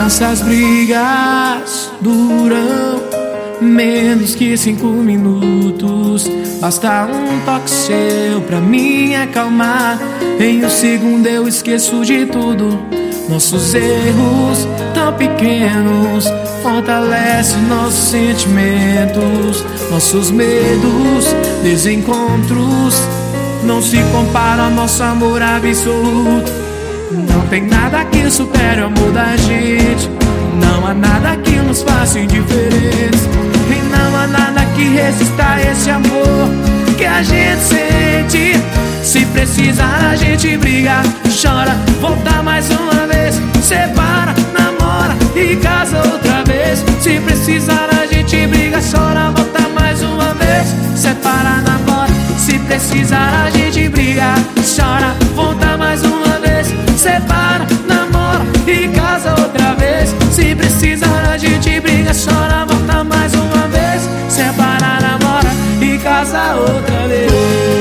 Nossas brigas duram menos que 5 minutos. Basta um toque seu pra me acalmar. Em um segundo eu esqueço de tudo. Nossos erros tão pequenos fortalecem nossos sentimentos. Nossos medos, desencontros não se comparam ao nosso amor absoluto. Não tem nada que supere o amor da gente. Não há nada que nos faça indiferentes. E não há nada que resista a esse amor que a gente sente. Se precisar a gente briga, chora, volta mais uma vez, separa, namora e casa outra vez. Se precisar a gente briga, chora, volta mais uma vez, separa, namora. Se precisar a gente briga, chora, volta mais uma vez, separa, namora e casa outra vez. Se precisar a gente briga, chora, volta mais uma vez, separa, namora e casa outra vez.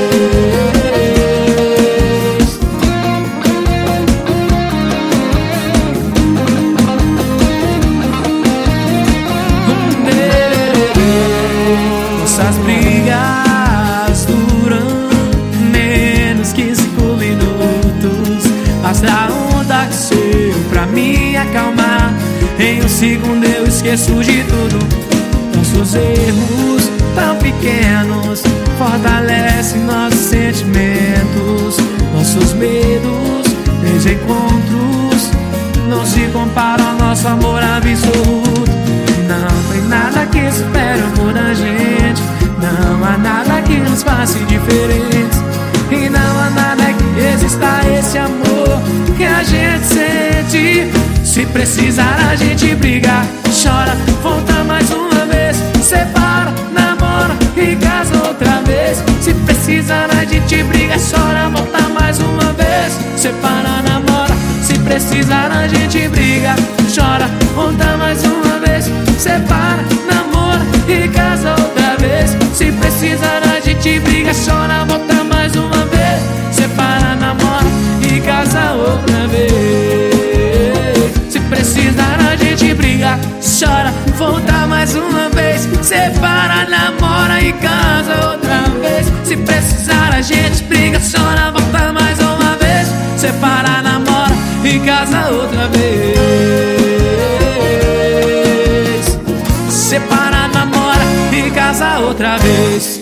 Nossas brigas duram menos que 5 minutos. Basta um toque seu pra me acalmar. Em um segundo eu esqueço de tudo. Nossos erros tão pequenos fortalecem nossos sentimentos. Nossos medos, desencontros não se comparam ao nosso amor absoluto. Não tem nada que supere o amor da gente. Não há nada que nos faça diferentes. E não há nada que resista a esse amor que a gente sente. Se precisar a gente briga, chora, volta mais uma vez, separa, namora e casa outra vez. Se precisar a gente briga, chora, volta mais uma vez, separa, namora. Se precisar a gente briga, chora, volta mais uma vez, separa, namora e casa outra vez. Se precisar a gente briga, chora, volta mais uma vez, separa, namora e casa outra vez. Se precisar a gente briga, chora, volta mais uma vez, separa, namora e casa outra vez. Se precisar a gente briga, chora, volta mais uma vez, separa, namora e casa outra vez. Separa, namora e casa outra vez.